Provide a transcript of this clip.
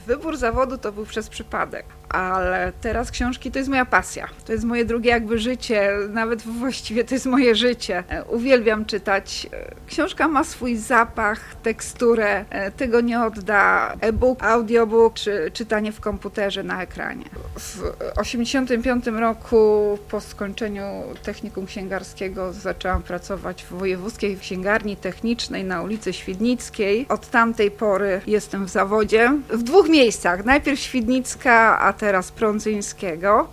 Wybór zawodu to był przez przypadek, ale teraz książki to jest moja pasja. To jest moje drugie jakby życie, nawet właściwie to jest moje życie. Uwielbiam czytać. Książka ma swój zapach, teksturę, tego nie odda e-book, audiobook czy czytanie w komputerze na ekranie. W 1985 roku po skończeniu technikum księgarskiego zaczęłam pracować w Wojewódzkiej Księgarni Technicznej na ulicy Świdnickiej. Od tamtej pory jestem w zawodzie w dwóch miejscach. Najpierw Świdnicka, a teraz Prądzyńskiego.